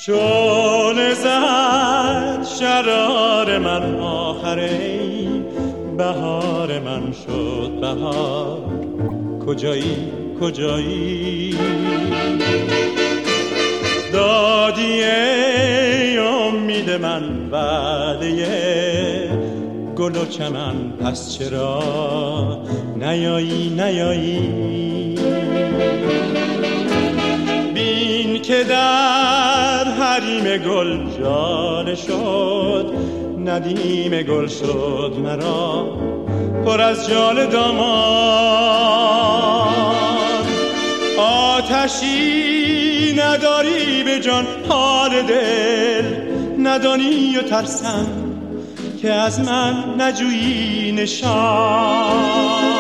شعله زد شرار من آخری، بهار من شد بهار. کجایی کجایی؟ دادی ای امید من وعده گل و چمن، پس چرا نیایی نیایی؟ بین که در حریم گل جاله شد، ندیم گل شد مرا پر از جال دامان. آتشی نداری به جان حال دل، ندانی و ترسم که از من نجویی نشان.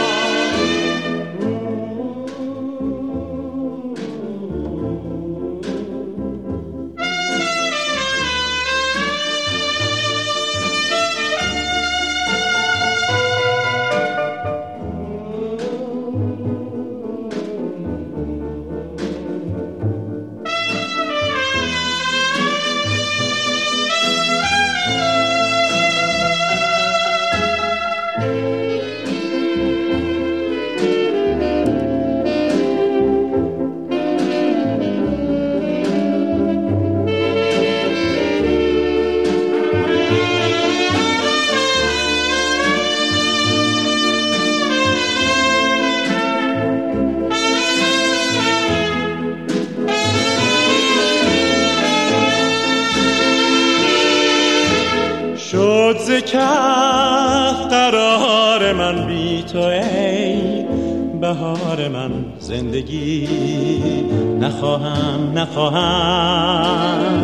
شد ز کف قرار من بی تو ای بهار من. زندگی نخواهم نخواهم.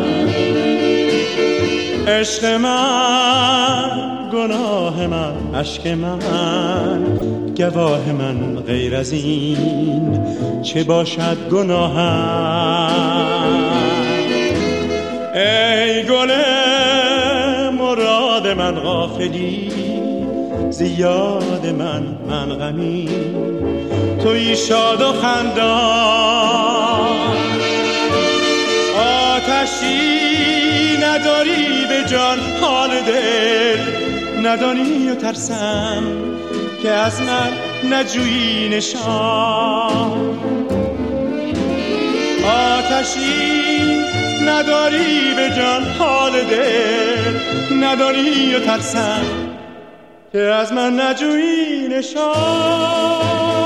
عشق من گناه من، اشک من گواه من. غیر از این چه باشد گناهم؟ ای گل مراد من غافلی، زیاد من غمی، تویی شاد و خندان. آتشی نداری به جان حال دل، ندانی و ترسم که از من نجویی نشان. آتشی نداری به جان حال دل، نداری و ترسم که از من نجویی نشان.